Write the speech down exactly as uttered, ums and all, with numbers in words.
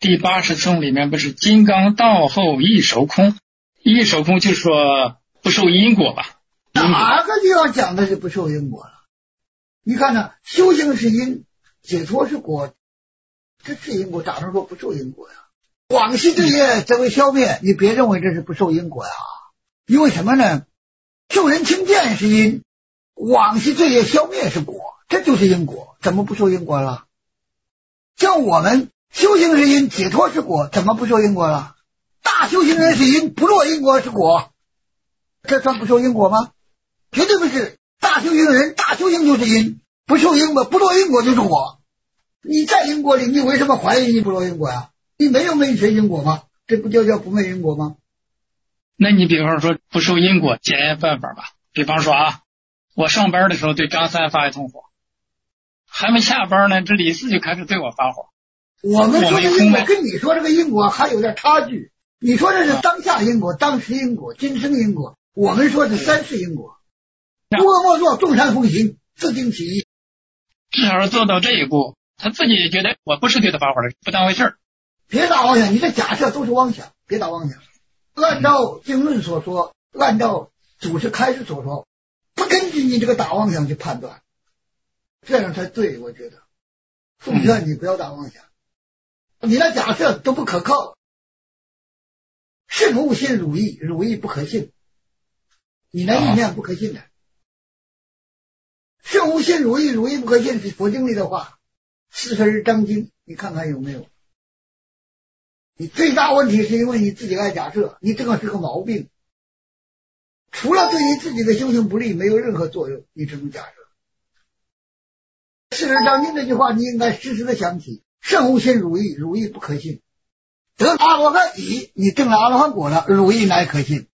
第八十颂里面不是金刚道后一手空，一手空就是说不受因果吧？ 哪个地方讲的是不受因果了？你看呢，修行是因，解脱是果，这是因果，咋能说不受因果呀？往昔罪业则为消灭，你别认为这是不受因果呀。因为什么呢？受人轻贱是因，往昔罪业消灭是果，这就是因果，怎么不受因果了？像我们修行是因，解脱是果，怎么不受因果了？大修行人是因，不落因果是果，这算不受因果吗？绝对不是。大修行人，大修行就是因，不受因果，不落因果就是果。你在因果里，你为什么怀疑你不落因果呀？你没有昧学因果吗？这不就叫不昧因果吗？ 那你比方说不受因果检验办法吧，比方说啊，我上班的时候对张三发一通火，还没下班呢，这李四就开始对我发火。 我们说的因果跟你说这个因果还有点差距。你说这是当下因果、当时因果、今生因果，我们说是三世因果。诸恶莫作，众善奉行，自净其意。 至少是做到这一步，他自己也觉得我不是对他发火的，不当回事儿。 别打妄想，你的假设都是妄想，别打妄想。按照经论所说，按照祖师开示所说，不根据你这个打妄想去判断，这样才对。我觉得奉劝你不要打妄想，你的假设都不可靠。圣无信汝意，汝意不可信，你的意念不可信的。圣无信汝意，汝意不可信是佛经里的话，四十日章经你看看有没有。你最大问题是因为你自己爱假设，你这个是个毛病，除了对你自己的修行不利，没有任何作用，你只能假设。四十章经这句话你应该时时的想起，圣无信汝意，汝意不可信。得阿罗汉已，你证了阿罗汉果了，汝意乃可信。